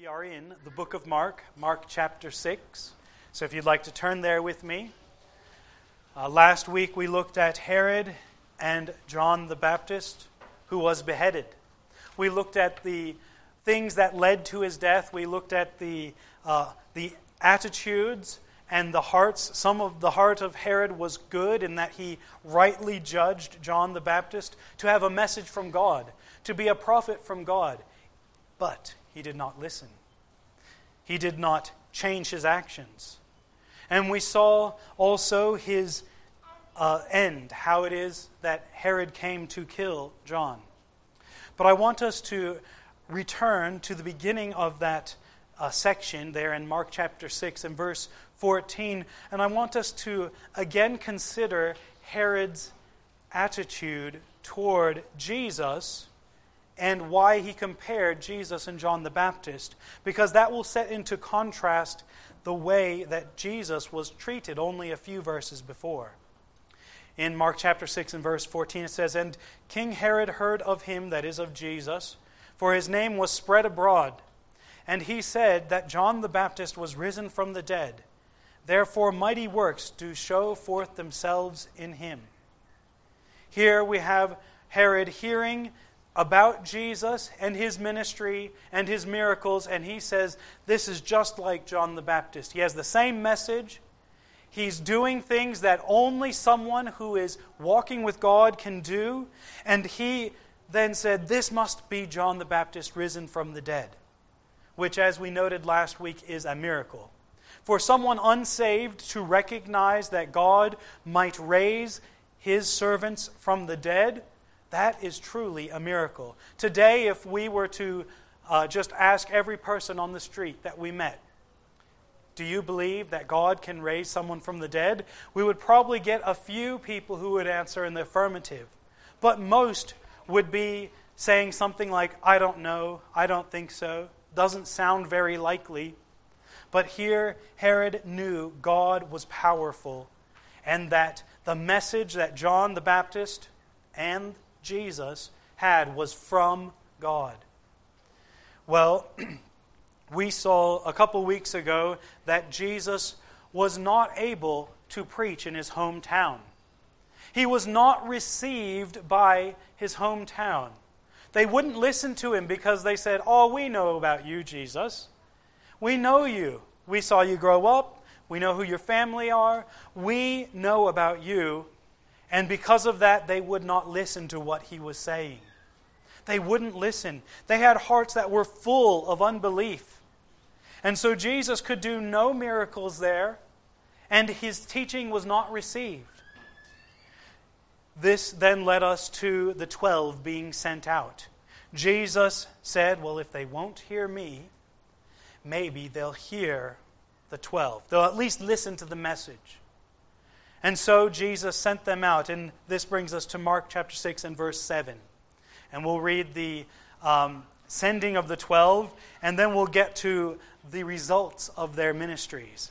We are in the book of Mark, Mark chapter 6. So if you'd like to turn there with me. Last week we looked at Herod and John the Baptist, who was beheaded. We looked at the things that led to his death. We looked at the attitudes and the hearts. Some of the heart of Herod was good in that he rightly judged John the Baptist to have a message from God, to be a prophet from God. But he did not listen. He did not change his actions. And we saw also his end, how it is that Herod came to kill John. But I want us to return to the beginning of that section there in Mark chapter 6 and verse 14. And I want us to again consider Herod's attitude toward Jesus and why he compared Jesus and John the Baptist, because that will set into contrast the way that Jesus was treated only a few verses before. In Mark chapter 6 and verse 14 it says, "And King Herod heard of him," that is of Jesus, "for his name was spread abroad. And he said that John the Baptist was risen from the dead. Therefore mighty works do show forth themselves in him." Here we have Herod hearing about Jesus and his ministry and his miracles, and he says, this is just like John the Baptist. He has the same message. He's doing things that only someone who is walking with God can do. And he then said, this must be John the Baptist risen from the dead, which, as we noted last week, is a miracle. For someone unsaved to recognize that God might raise his servants from the dead, that is truly a miracle. Today, if we were to just ask every person on the street that we met, do you believe that God can raise someone from the dead? We would probably get a few people who would answer in the affirmative. But most would be saying something like, I don't know, I don't think so, doesn't sound very likely. But here, Herod knew God was powerful and that the message that John the Baptist and Jesus had was from God. Well, we saw a couple weeks ago that Jesus was not able to preach in his hometown. He was not received by his hometown. They wouldn't listen to him because they said, oh, we know about you, Jesus. We know you. We saw you grow up. We know who your family are. We know about you. And because of that, they would not listen to what he was saying. They wouldn't listen. They had hearts that were full of unbelief. And so Jesus could do no miracles there, and his teaching was not received. This then led us to the 12 being sent out. Jesus said, well, if they won't hear me, maybe they'll hear the 12. They'll at least listen to the message. And so Jesus sent them out, and this brings us to Mark chapter 6 and verse 7. And we'll read the sending of the 12, and then we'll get to the results of their ministries.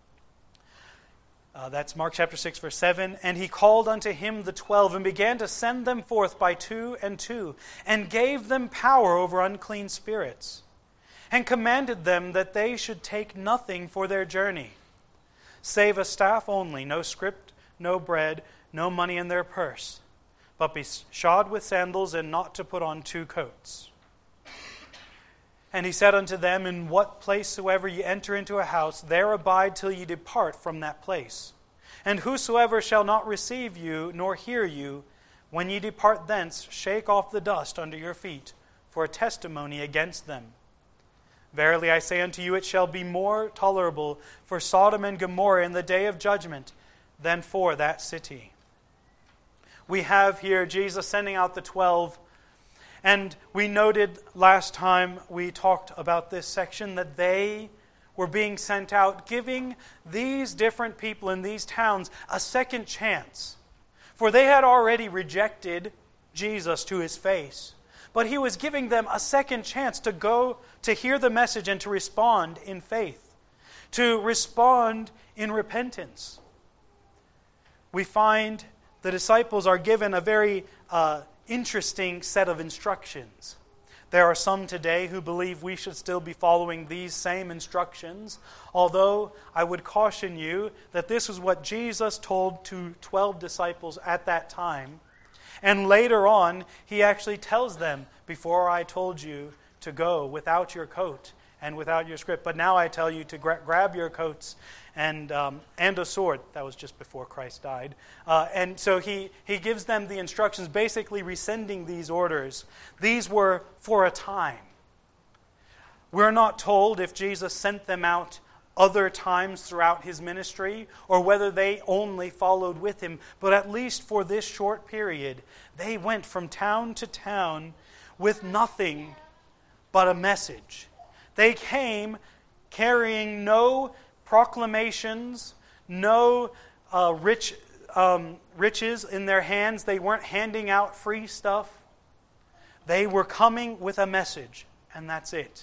That's Mark chapter 6, verse 7. "And he called unto him the 12, and began to send them forth by 2 and 2, and gave them power over unclean spirits, and commanded them that they should take nothing for their journey, save a staff only, no scrip, no bread, no money in their purse, but be shod with sandals, and not to put on 2 coats. And he said unto them, in what place soever ye enter into a house, there abide till ye depart from that place. And whosoever shall not receive you, nor hear you, when ye depart thence, shake off the dust under your feet, for a testimony against them. Verily I say unto you, it shall be more tolerable for Sodom and Gomorrah in the day of judgment than for that city." We have here Jesus sending out the 12, and we noted last time we talked about this section that they were being sent out, giving these different people in these towns a second chance. For they had already rejected Jesus to his face. But he was giving them a second chance to go to hear the message and to respond in faith, to respond in repentance. We find the disciples are given a very interesting set of instructions. There are some today who believe we should still be following these same instructions, although I would caution you that this is what Jesus told to 12 disciples at that time. And later on, he actually tells them, before I told you to go without your coat and without your scrip, but now I tell you to grab your coats and a sword. That was just before Christ died. And so he gives them the instructions, basically rescinding these orders. These were for a time. We're not told if Jesus sent them out other times throughout his ministry or whether they only followed with him. But at least for this short period, they went from town to town with nothing but a message. They came carrying no proclamations, no riches in their hands. They weren't handing out free stuff. They were coming with a message, and that's it.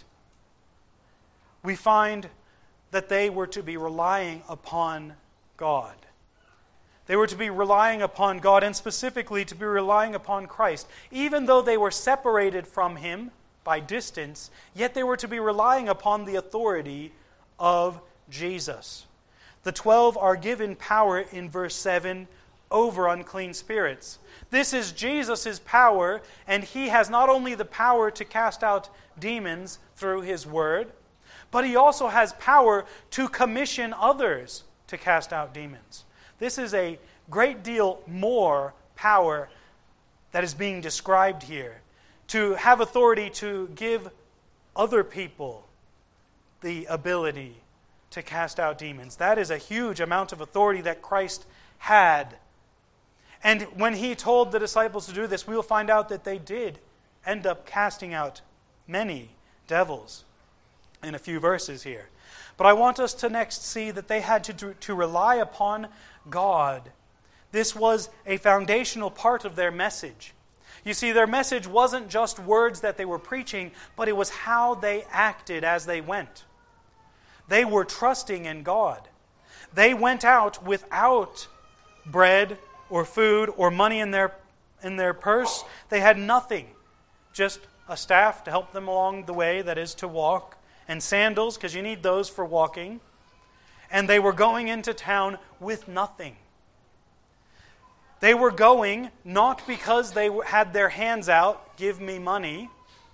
We find that they were to be relying upon God. They were to be relying upon God, and specifically to be relying upon Christ. Even though they were separated from Him by distance, yet they were to be relying upon the authority of Jesus. The 12 are given power in verse 7 over unclean spirits. This is Jesus' power, and He has not only the power to cast out demons through His word, but He also has power to commission others to cast out demons. This is a great deal more power that is being described here. To have authority to give other people the ability to cast out demons. That is a huge amount of authority that Christ had. And when He told the disciples to do this, we will find out that they did end up casting out many devils in a few verses here. But I want us to next see that they had to rely upon God. This was a foundational part of their message. You see, their message wasn't just words that they were preaching, but it was how they acted as they went. They were trusting in God. They went out without bread or food or money in their purse. They had nothing, just a staff to help them along the way, that is to walk, and sandals, because you need those for walking. And they were going into town with nothing. They were going not because they had their hands out, give me money.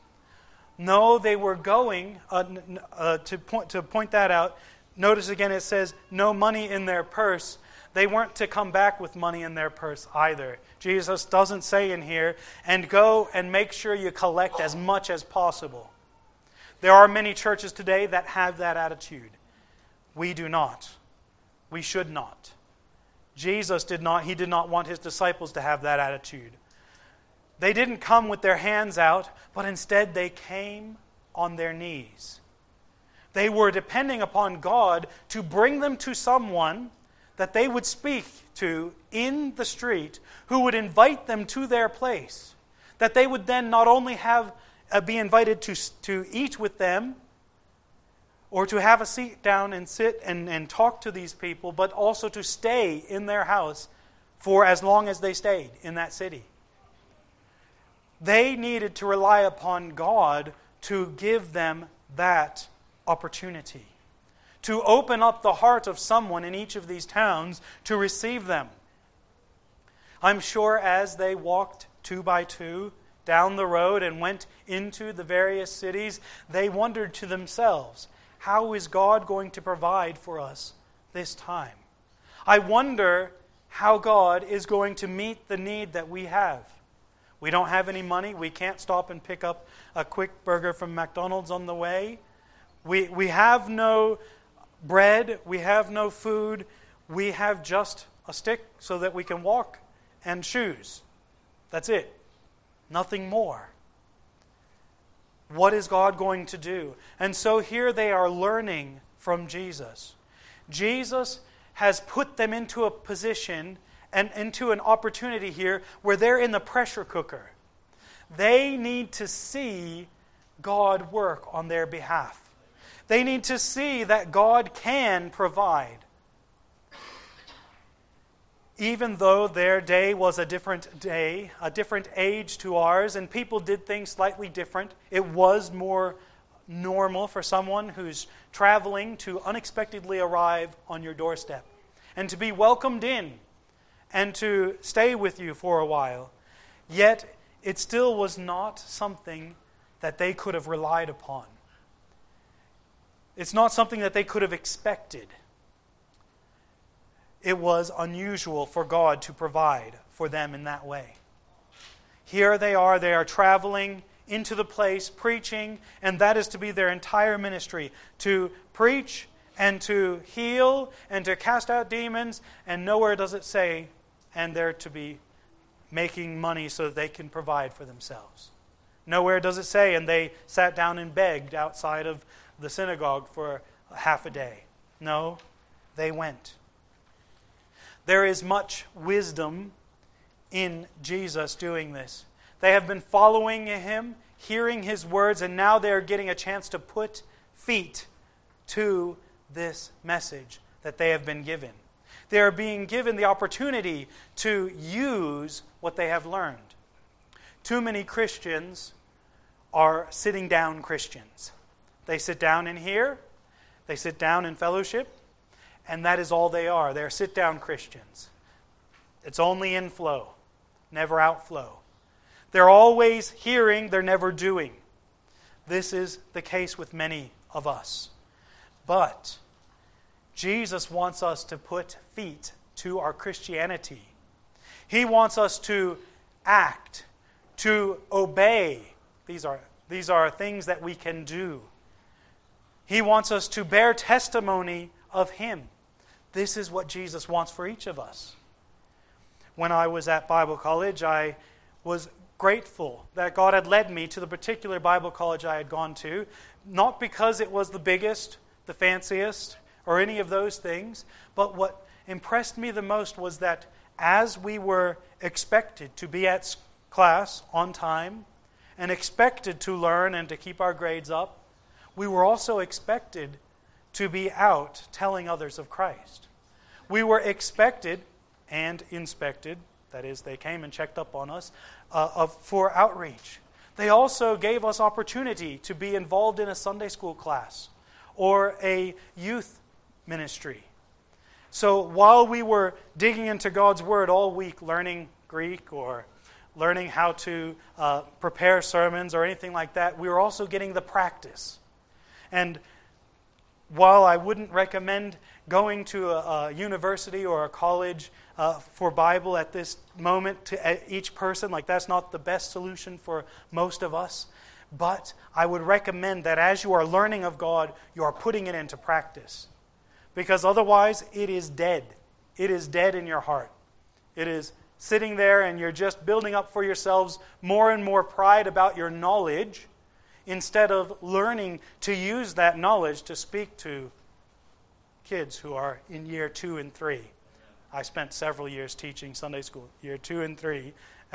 No, they were going, to point that out, notice again it says, no money in their purse. They weren't to come back with money in their purse either. Jesus doesn't say in here, and go and make sure you collect as much as possible. There are many churches today that have that attitude. We do not. We should not. Jesus did not. He did not want His disciples to have that attitude. They didn't come with their hands out, but instead they came on their knees. They were depending upon God to bring them to someone that they would speak to in the street, who would invite them to their place, that they would then not only be invited to eat with them, or to have a seat down and sit and talk to these people, but also to stay in their house for as long as they stayed in that city. They needed to rely upon God to give them that opportunity, to open up the heart of someone in each of these towns to receive them. I'm sure as they walked 2 by 2 down the road and went into the various cities, they wondered to themselves, how is God going to provide for us this time? I wonder how God is going to meet the need that we have. We don't have any money. We can't stop and pick up a quick burger from McDonald's on the way. We have no bread. We have no food. We have just a stick so that we can walk, and shoes. That's it. Nothing more. What is God going to do? And so here they are learning from Jesus. Jesus has put them into a position and into an opportunity here where they're in the pressure cooker. They need to see God work on their behalf. They need to see that God can provide. even though their day was a different age to ours, and people did things slightly different, it was more normal for someone who's traveling to unexpectedly arrive on your doorstep and to be welcomed in and to stay with you for a while. Yet, it still was not something that they could have relied upon. It's not something that they could have expected. It was unusual for God to provide for them in that way. Here they are traveling into the place, preaching, and that is to be their entire ministry, to preach and to heal and to cast out demons, and nowhere does it say, and they're to be making money so that they can provide for themselves. Nowhere does it say, and they sat down and begged outside of the synagogue for half a day. No, they went. There is much wisdom in Jesus doing this. They have been following Him, hearing His words, and now they are getting a chance to put feet to this message that they have been given. They are being given the opportunity to use what they have learned. Too many Christians are sitting down Christians. They sit down in here, they sit down in fellowship, and that is all they are. They're sit-down Christians. It's only inflow, never outflow. They're always hearing, they're never doing. This is the case with many of us. But Jesus wants us to put feet to our Christianity. He wants us to act, to obey. These are things that we can do. He wants us to bear testimony of Him. This is what Jesus wants for each of us. When I was at Bible college, I was grateful that God had led me to the particular Bible college I had gone to, not because it was the biggest, the fanciest, or any of those things, but what impressed me the most was that as we were expected to be at class on time and expected to learn and to keep our grades up, we were also expected to be out telling others of Christ. We were expected and inspected, that is, they came and checked up on us, for outreach. They also gave us opportunity to be involved in a Sunday school class or a youth ministry. So while we were digging into God's Word all week, learning Greek or learning how to prepare sermons or anything like that, we were also getting the practice. And while I wouldn't recommend going to a university or a college for Bible at this moment to each person, like that's not the best solution for most of us, but I would recommend that as you are learning of God, you are putting it into practice. Because otherwise, it is dead. It is dead in your heart. It is sitting there and you're just building up for yourselves more and more pride about your knowledge, instead of learning to use that knowledge to speak to kids who are in year 2 and 3. I spent several years teaching Sunday school, year 2 and 3,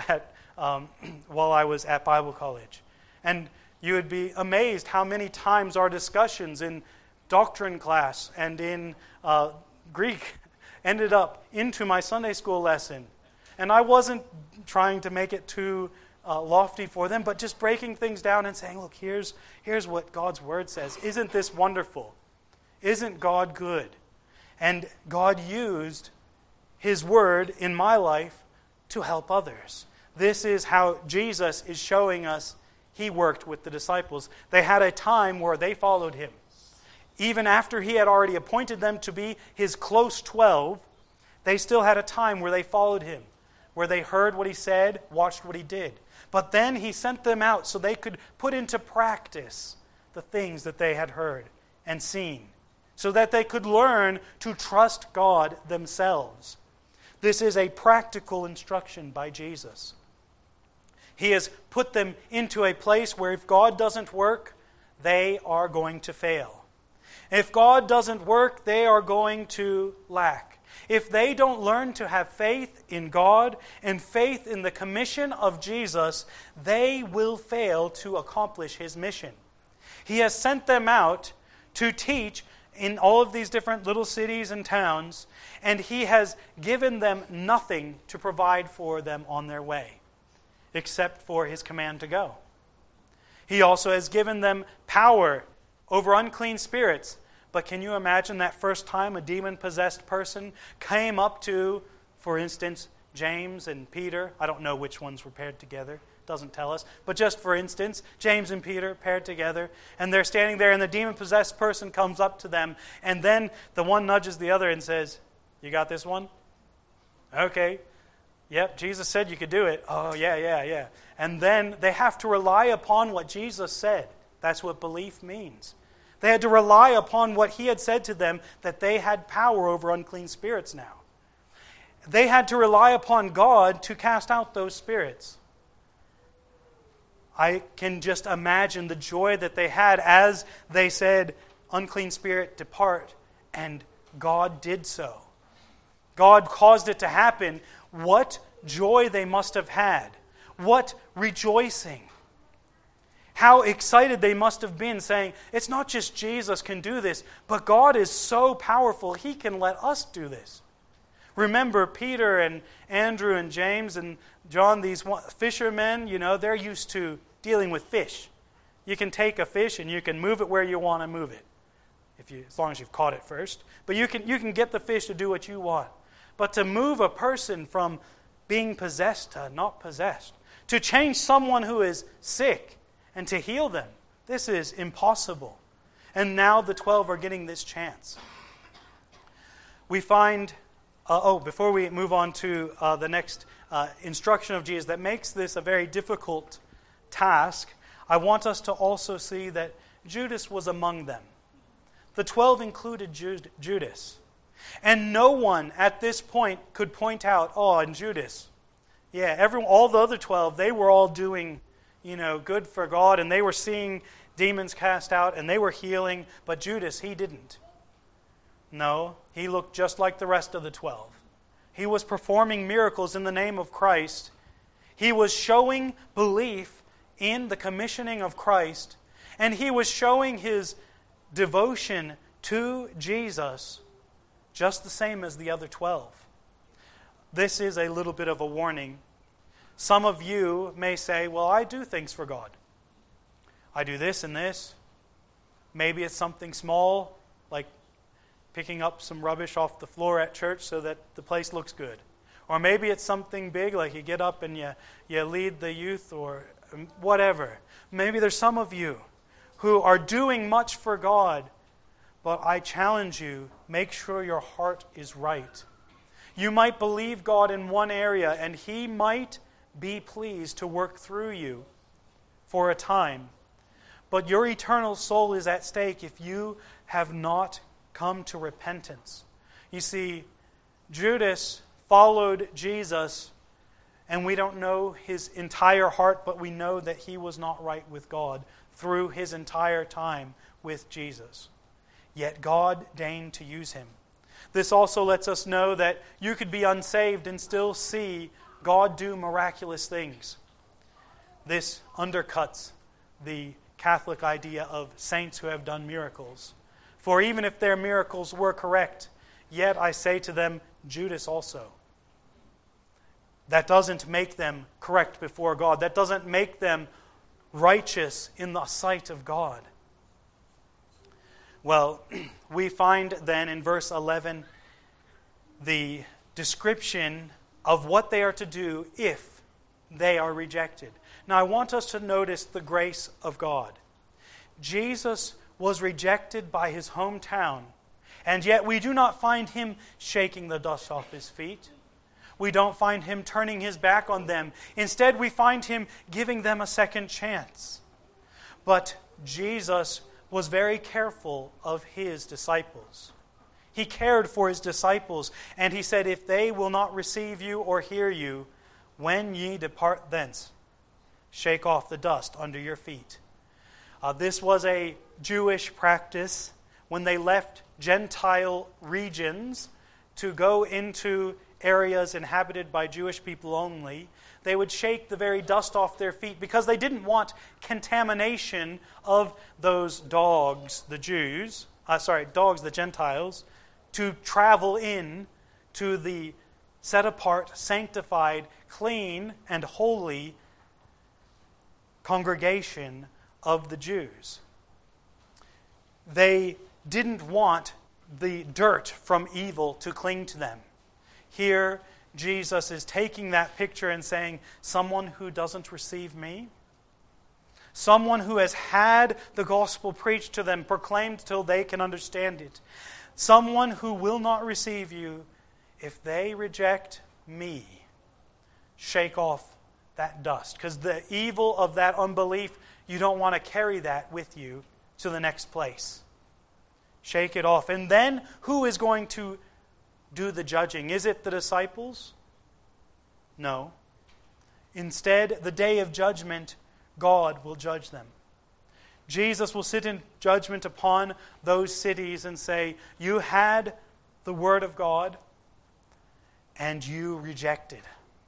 while I was at Bible college. And you would be amazed how many times our discussions in doctrine class and in Greek ended up into my Sunday school lesson. And I wasn't trying to make it too lofty for them, but just breaking things down and saying, look, here's what God's Word says. Isn't this wonderful? Isn't God good? And God used His Word in my life to help others. This is how Jesus is showing us He worked with the disciples. They had a time where they followed Him. Even after He had already appointed them to be His close 12, they still had a time where they followed Him, where they heard what He said, watched what He did. But then He sent them out so they could put into practice the things that they had heard and seen, so that they could learn to trust God themselves. This is a practical instruction by Jesus. He has put them into a place where if God doesn't work, they are going to fail. If God doesn't work, they are going to lack. If they don't learn to have faith in God and faith in the commission of Jesus, they will fail to accomplish His mission. He has sent them out to teach in all of these different little cities and towns, and he has given them nothing to provide for them on their way, except for his command to go. He also has given them power over unclean spirits. But can you imagine that first time a demon-possessed person came up to, for instance, James and Peter? I don't know which ones were paired together. Doesn't tell us. But just for instance, James and Peter paired together, and they're standing there, and the demon-possessed person comes up to them, and then the one nudges the other and says, "You got this one? Okay. Yep, Jesus said you could do it. Oh, yeah. And then they have to rely upon what Jesus said. That's what belief means. They had to rely upon what he had said to them, that they had power over unclean spirits now. They had to rely upon God to cast out those spirits. I can just imagine the joy that they had as they said, "Unclean spirit, depart," and God did so. God caused it to happen. What joy they must have had. What rejoicing. How excited they must have been, saying, it's not just Jesus can do this, but God is so powerful, he can let us do this. Remember, Peter and Andrew and James and John, these fishermen, they're used to dealing with fish. You can take a fish and you can move it where you want to move it, as long as you've caught it first. But you can get the fish to do what you want. But to move a person from being possessed to not possessed, to change someone who is sick and to heal them, this is impossible. And now the 12 are getting this chance. We find, before we move on to the next instruction of Jesus that makes this a very difficult task, I want us to also see that Judas was among them. The 12 included Judas. And no one at this point could point out, and Judas. Yeah, all the other 12, they were all doing, good for God, and they were seeing demons cast out, and they were healing, but Judas, he didn't. No, he looked just like the rest of the 12. He was performing miracles in the name of Christ. He was showing belief in the commissioning of Christ, and he was showing his devotion to Jesus just the same as the other 12. This is a little bit of a warning. Some of you may say, well, I do things for God. I do this and this. Maybe it's something small, like picking up some rubbish off the floor at church so that the place looks good. Or maybe it's something big, like you get up and you lead the youth or whatever. Maybe there's some of you who are doing much for God, but I challenge you, make sure your heart is right. You might believe God in one area, and He might be pleased to work through you for a time. But your eternal soul is at stake if you have not come to repentance. You see, Judas followed Jesus, and we don't know his entire heart, but we know that he was not right with God through his entire time with Jesus. Yet God deigned to use him. This also lets us know that you could be unsaved and still see God do miraculous things. This undercuts the Catholic idea of saints who have done miracles. For even if their miracles were correct, yet I say to them, Judas also. That doesn't make them correct before God. That doesn't make them righteous in the sight of God. Well, we find then in verse 11 the description of what they are to do if they are rejected. Now I want us to notice the grace of God. Jesus was rejected by his hometown, and yet we do not find him shaking the dust off his feet. We don't find him turning his back on them. Instead, we find him giving them a second chance. But Jesus was very careful of his disciples. He cared for his disciples, and he said, if they will not receive you or hear you, when ye depart thence, shake off the dust under your feet. This was a Jewish practice when they left Gentile regions to go into areas inhabited by Jewish people only. They would shake the very dust off their feet because they didn't want contamination of those dogs, the Gentiles, to travel in to the set-apart, sanctified, clean, and holy congregation of the Jews. They didn't want the dirt from evil to cling to them. Here, Jesus is taking that picture and saying, someone who doesn't receive me, someone who has had the gospel preached to them, proclaimed till they can understand it, someone who will not receive you, if they reject me, shake off that dust. Because the evil of that unbelief, you don't want to carry that with you to the next place. Shake it off. And then, who is going to do the judging? Is it the disciples? No. Instead, the day of judgment, God will judge them. Jesus will sit in judgment upon those cities and say, you had the word of God, and you rejected.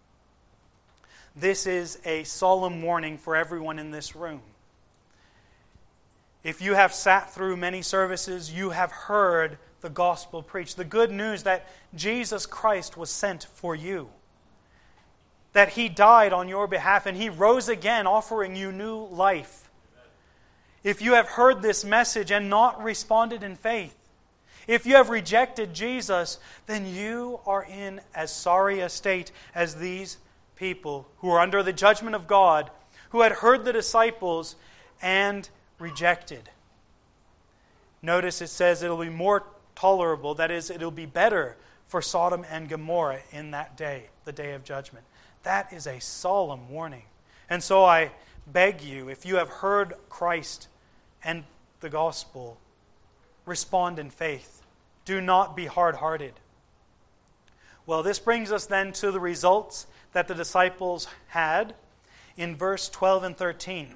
This is a solemn warning for everyone in this room. If you have sat through many services, you have heard the gospel preached. The good news that Jesus Christ was sent for you. That He died on your behalf and He rose again, offering you new life. If you have heard this message and not responded in faith, if you have rejected Jesus, then you are in as sorry a state as these people who are under the judgment of God, who had heard the disciples and rejected. Notice it says it'll be more tolerable, that is, it'll be better for Sodom and Gomorrah in that day, the day of judgment. That is a solemn warning. And so I beg you, if you have heard Christ and the gospel, respond in faith. Do not be hard-hearted. Well, this brings us then to the results that the disciples had in verse 12 and 13.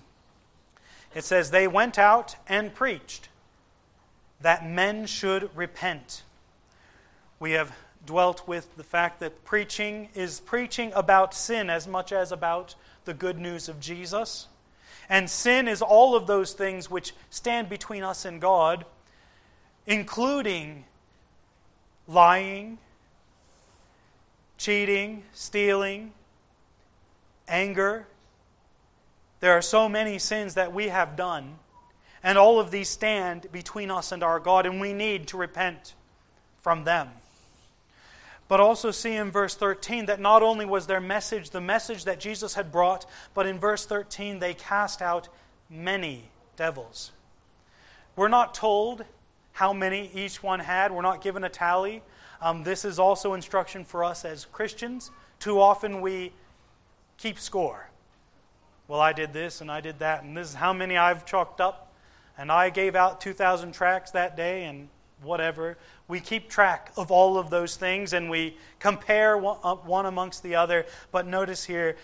It says, they went out and preached that men should repent. We have dwelt with the fact that preaching is preaching about sin as much as about the good news of Jesus. And sin is all of those things which stand between us and God, including lying, cheating, stealing, anger. There are so many sins that we have done, and all of these stand between us and our God, and we need to repent from them. But also see in verse 13 that not only was their message the message that Jesus had brought, but in verse 13 they cast out many devils. We're not told how many each one had. We're not given a tally. This is also instruction for us as Christians. Too often we keep score. Well, I did this and I did that, and this is how many I've chalked up, and I gave out 2,000 tracts that day, and whatever. We keep track of all of those things, and we compare one amongst the other. But notice here,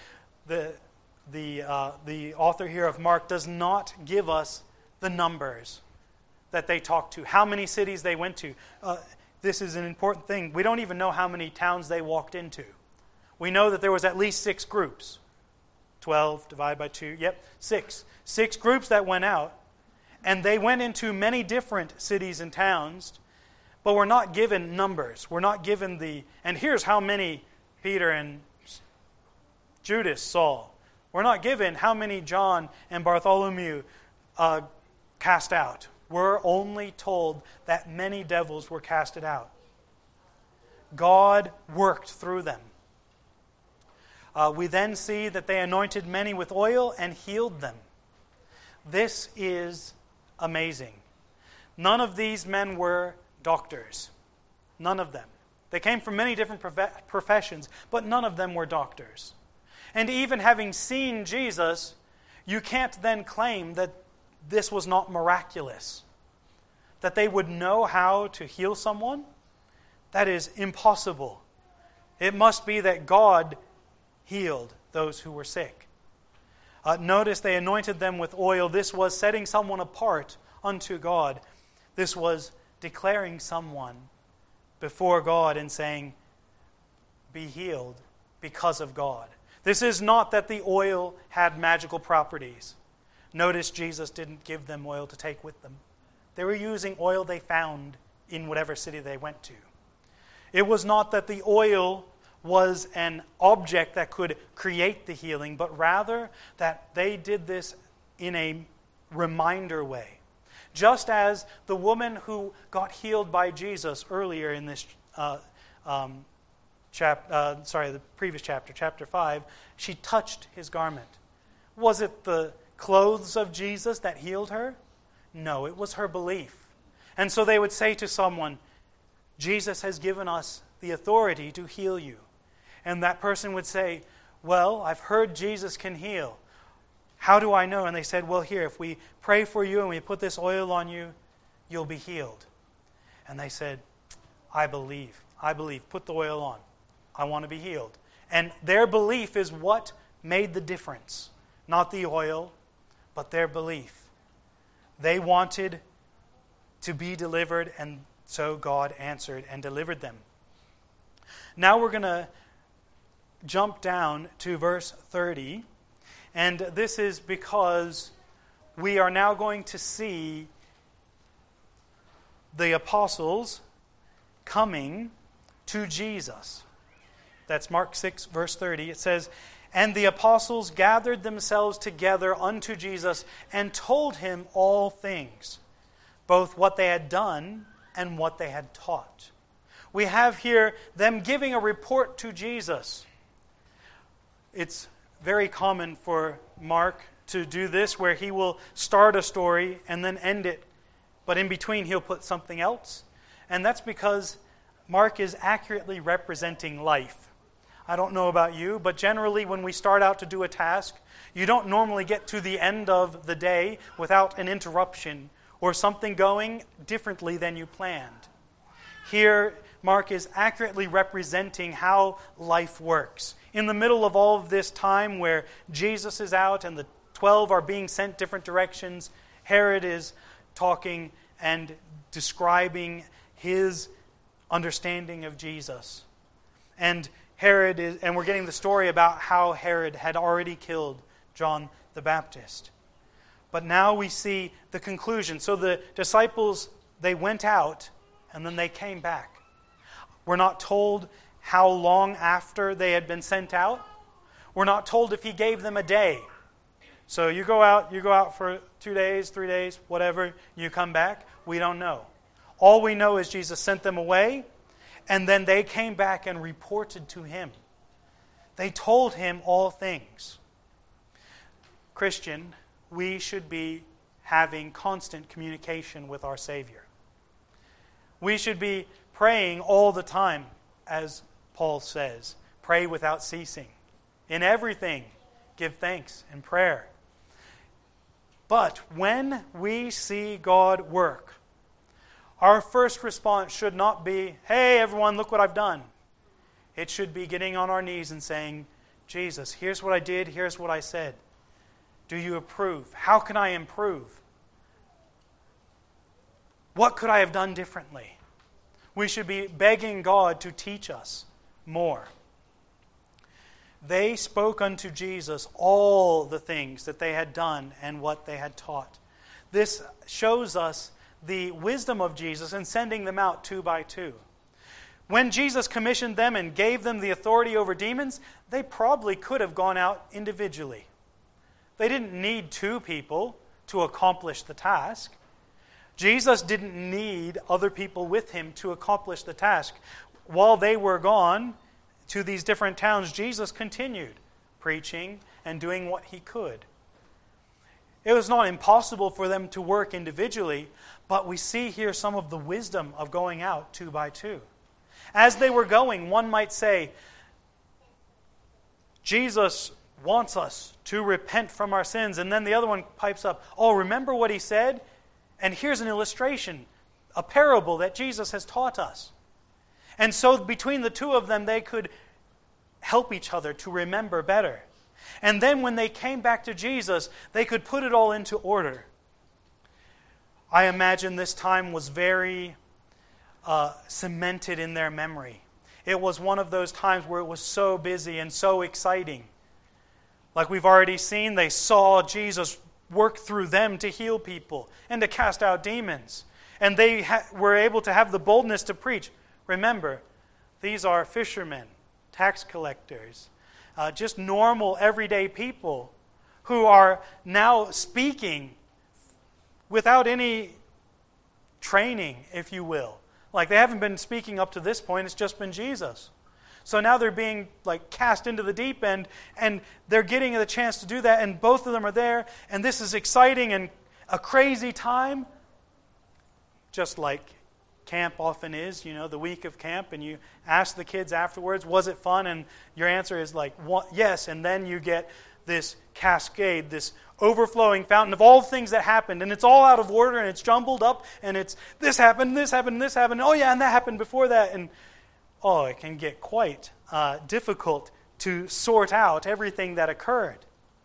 the author here of Mark does not give us the numbers that they talked to, how many cities they went to. This is an important thing. We don't even know how many towns they walked into. We know that there was at least 6 groups. 12 divided by 2, 6. 6 groups that went out, and they went into many different cities and towns, but we're not given numbers. We're not given and here's how many Peter and Judas saw. We're not given how many John and Bartholomew cast out. We're only told that many devils were casted out. God worked through them. We then see that they anointed many with oil and healed them. This is amazing. None of these men were doctors. None of them. They came from many different professions, but none of them were doctors. And even having seen Jesus, you can't then claim that this was not miraculous. That they would know how to heal someone? That is impossible. It must be that God healed those who were sick. Notice they anointed them with oil. This was setting someone apart unto God. This was declaring someone before God and saying, be healed because of God. This is not that the oil had magical properties. Notice Jesus didn't give them oil to take with them. They were using oil they found in whatever city they went to. It was not that the oil was an object that could create the healing, but rather that they did this in a reminder way. Just as the woman who got healed by Jesus earlier in this the previous chapter, chapter 5, she touched his garment. Was it the clothes of Jesus that healed her? No, it was her belief. And so they would say to someone, Jesus has given us the authority to heal you. And that person would say, well, I've heard Jesus can heal. How do I know? And they said, well, here, if we pray for you and we put this oil on you, you'll be healed. And they said, I believe. Put the oil on. I want to be healed. And their belief is what made the difference. Not the oil, but their belief. They wanted to be delivered, and so God answered and delivered them. Now we're going to jump down to verse 30. And this is because we are now going to see the apostles coming to Jesus. That's Mark 6, verse 30. It says, and the apostles gathered themselves together unto Jesus and told him all things, both what they had done and what they had taught. We have here them giving a report to Jesus. It's very common for Mark to do this, where he will start a story and then end it, but in between he'll put something else. And that's because Mark is accurately representing life. I don't know about you, but generally when we start out to do a task, you don't normally get to the end of the day without an interruption or something going differently than you planned. Here, Mark is accurately representing how life works. In the middle of all of this time where Jesus is out and the 12 are being sent different directions, Herod is talking and describing his understanding of Jesus. And we're getting the story about how Herod had already killed John the Baptist. But now we see the conclusion. So the disciples, they went out and then they came back. We're not told how long after they had been sent out. We're not told if he gave them a day. So you go out for 2 days, 3 days, whatever, you come back. We don't know. All we know is Jesus sent them away, and then they came back and reported to him. They told him all things. Christian, we should be having constant communication with our Savior. We should be praying all the time, as Paul says. Pray without ceasing. In everything, give thanks and prayer. But when we see God work, our first response should not be, hey, everyone, look what I've done. It should be getting on our knees and saying, Jesus, here's what I did, here's what I said. Do you approve? How can I improve? What could I have done differently? We should be begging God to teach us more. They spoke unto Jesus all the things that they had done and what they had taught. This shows us the wisdom of Jesus in sending them out 2 by 2. When Jesus commissioned them and gave them the authority over demons, they probably could have gone out individually. They didn't need 2 people to accomplish the task. Jesus didn't need other people with him to accomplish the task. While they were gone to these different towns, Jesus continued preaching and doing what he could. It was not impossible for them to work individually, but we see here some of the wisdom of going out 2 by 2. As they were going, one might say, Jesus wants us to repent from our sins. And then the other one pipes up, oh, remember what he said? And here's an illustration, a parable that Jesus has taught us. And so between the 2 of them, they could help each other to remember better. And then when they came back to Jesus, they could put it all into order. I imagine this time was very cemented in their memory. it was one of those times where it was so busy and so exciting. Like we've already seen, they saw Jesus work through them to heal people and to cast out demons. And they were able to have the boldness to preach. Remember, these are fishermen, tax collectors, just normal, everyday people who are now speaking without any training, if you will. Like they haven't been speaking up to this point, it's just been Jesus. So now they're being like cast into the deep end, and they're getting the chance to do that, and both of them are there, and this is exciting and a crazy time, just like camp often is, the week of camp, and you ask the kids afterwards, was it fun? And your answer is like, yes, and then you get this cascade, this overflowing fountain of all things that happened, and it's all out of order, and it's jumbled up, and it's this happened, this happened, this happened, oh yeah, and that happened before that, and it can get quite difficult to sort out everything that occurred.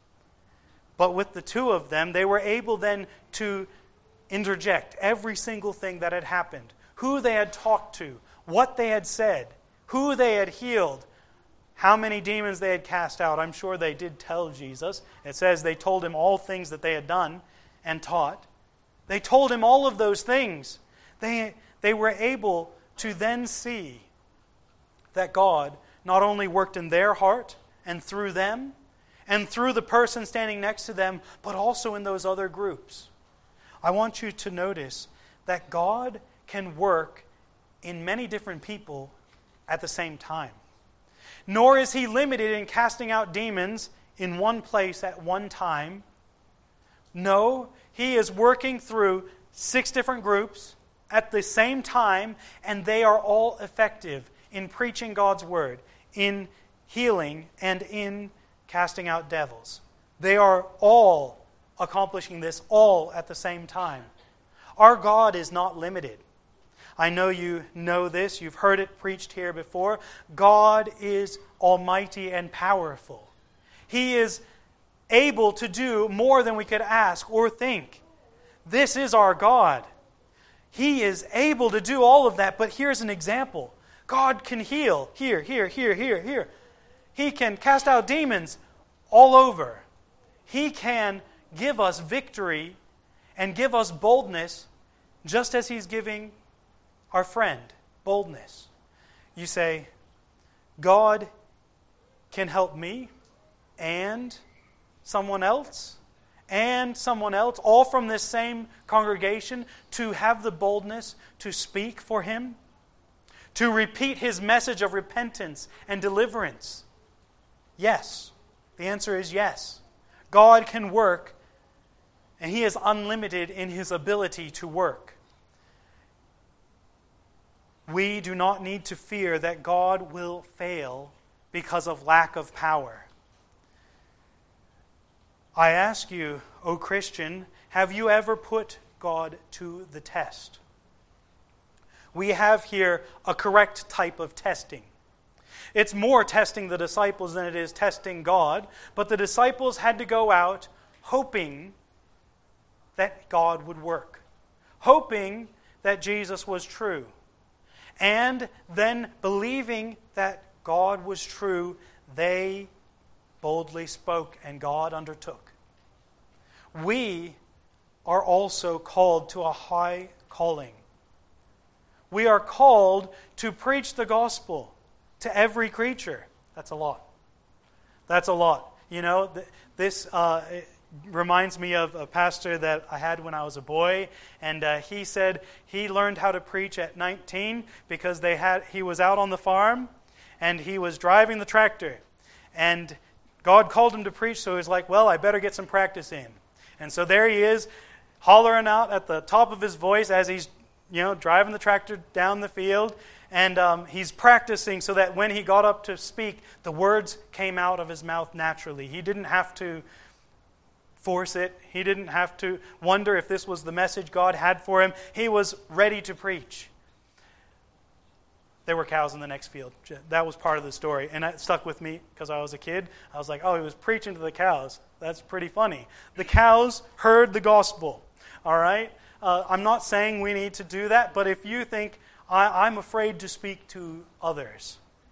But with the two of them, they were able then to interject every single thing that had happened, who they had talked to, what they had said, who they had healed, how many demons they had cast out. I'm sure they did tell Jesus. It says they told him all things that they had done and taught. They told him all of those things. They were able to then see that God not only worked in their heart and through them and through the person standing next to them, but also in those other groups. I want you to notice that God can work in many different people at the same time. Nor is He limited in casting out demons in one place at one time. No, He is working through 6 different groups at the same time, and they are all effective in preaching God's word, in healing, and in casting out devils. They are all accomplishing this all at the same time. Our God is not limited. I know you know this. You've heard it preached here before. God is almighty and powerful. He is able to do more than we could ask or think. This is our God. He is able to do all of that, but here's an example. God can heal here. He can cast out demons all over. He can give us victory and give us boldness just as He's giving our friend boldness. You say, God can help me and someone else, all from this same congregation, to have the boldness to speak for Him, to repeat His message of repentance and deliverance. Yes. The answer is yes. God can work, and He is unlimited in His ability to work. We do not need to fear that God will fail because of lack of power. I ask you, O Christian, have you ever put God to the test? We have here a correct type of testing. It's more testing the disciples than it is testing God, but the disciples had to go out hoping that God would work, hoping that Jesus was true, and then believing that God was true, they boldly spoke and God undertook. We are also called to a high calling. We are called to preach the gospel to every creature. That's a lot. That's a lot. This reminds me of a pastor that I had when I was a boy, and he said he learned how to preach at 19 because he was out on the farm and he was driving the tractor, and God called him to preach, so he was like, well, I better get some practice in. And so there he is, hollering out at the top of his voice as he's driving the tractor down the field, and he's practicing so that when he got up to speak, the words came out of his mouth naturally. He didn't have to force it. He didn't have to wonder if this was the message God had for him. He was ready to preach. There were cows in the next field. That was part of the story, and that stuck with me because I was a kid. I was like, oh, he was preaching to the cows. That's pretty funny. The cows heard the gospel, all right? I'm not saying we need to do that, but if you think, I'm afraid to speak to others,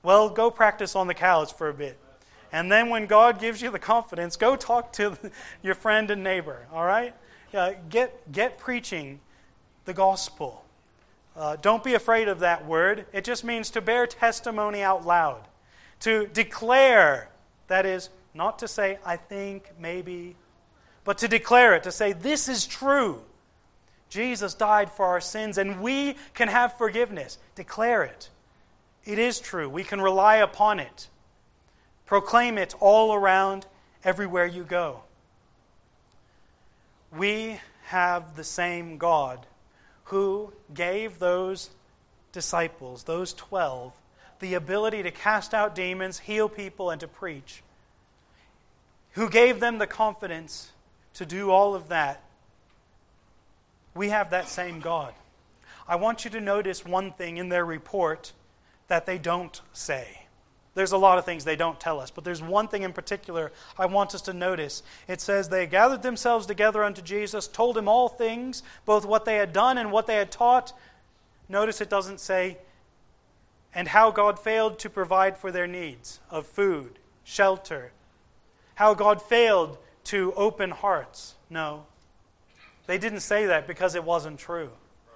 Well, go practice on the couch for a bit. And then when God gives you the confidence, go talk to your friend and neighbor, all right? Get preaching the gospel. Don't be afraid of that word. It just means to bear testimony out loud. To declare, that is, not to say, I think, maybe, but to declare it, to say, this is true. Jesus died for our sins and we can have forgiveness. Declare it. It is true. We can rely upon it. Proclaim it all around, everywhere you go. We have the same God who gave those disciples, those 12, the ability to cast out demons, heal people, and to preach. Who gave them the confidence to do all of that. We have that same God. I want you to notice one thing in their report that they don't say. There's a lot of things they don't tell us, but there's one thing in particular I want us to notice. It says, they gathered themselves together unto Jesus, told him all things, both what they had done and what they had taught. Notice it doesn't say, and how God failed to provide for their needs of food, shelter. How God failed to open hearts. No. They didn't say that because it wasn't true.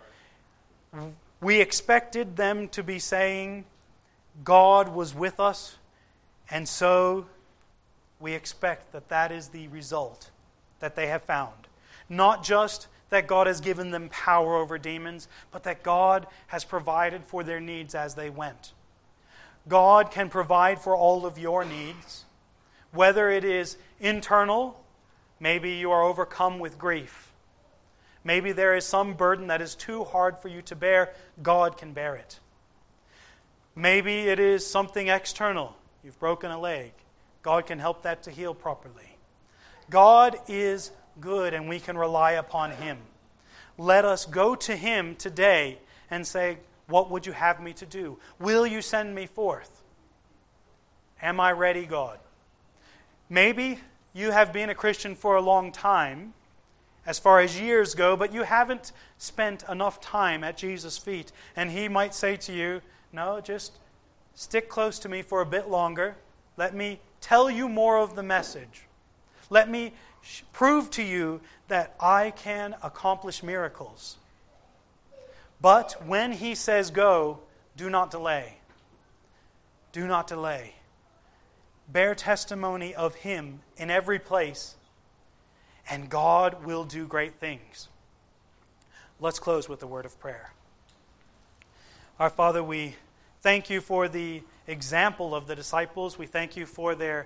We expected them to be saying, God was with us, and so we expect that that is the result that they have found. Not just that God has given them power over demons, but that God has provided for their needs as they went. God can provide for all of your needs, whether it is internal, maybe you are overcome with grief. Maybe there is some burden that is too hard for you to bear, God can bear it. Maybe it is something external. You've broken a leg. God can help that to heal properly. God is good and we can rely upon Him. Let us go to Him today and say, what would you have me to do? Will you send me forth? Am I ready, God? Maybe you have been a Christian for a long time, as far as years go, but you haven't spent enough time at Jesus' feet. And He might say to you, no, just stick close to me for a bit longer. Let me tell you more of the message. Let me prove to you that I can accomplish miracles. But when He says go, do not delay. Do not delay. Bear testimony of Him in every place, and God will do great things. Let's close with a word of prayer. Our Father, we thank You for the example of the disciples. We thank You for their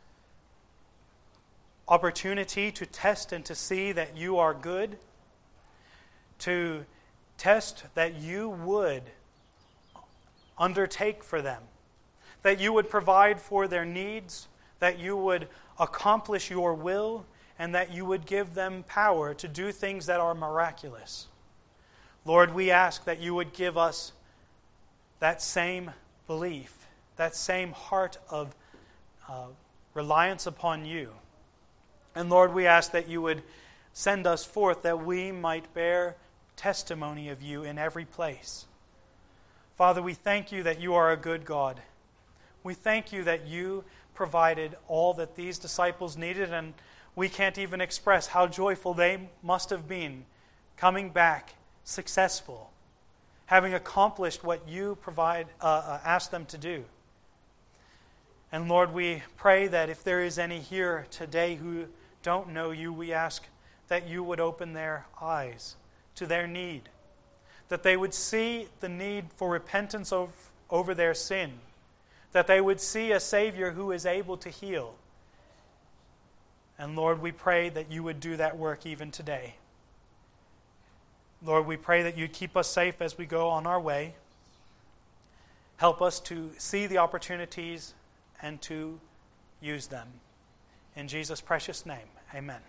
opportunity to test and to see that You are good, to test that You would undertake for them, that You would provide for their needs, that You would accomplish Your will, and that You would give them power to do things that are miraculous. Lord, we ask that You would give us that same belief, that same heart of reliance upon You. And Lord, we ask that You would send us forth that we might bear testimony of You in every place. Father, we thank You that You are a good God. We thank You that You provided all that these disciples needed, and we can't even express how joyful they must have been coming back successful, having accomplished what You asked them to do. And Lord, we pray that if there is any here today who don't know You, we ask that You would open their eyes to their need, that they would see the need for repentance over their sin, that they would see a Savior who is able to heal. And Lord, we pray that You would do that work even today. Lord, we pray that You'd keep us safe as we go on our way. Help us to see the opportunities and to use them. In Jesus' precious name, amen.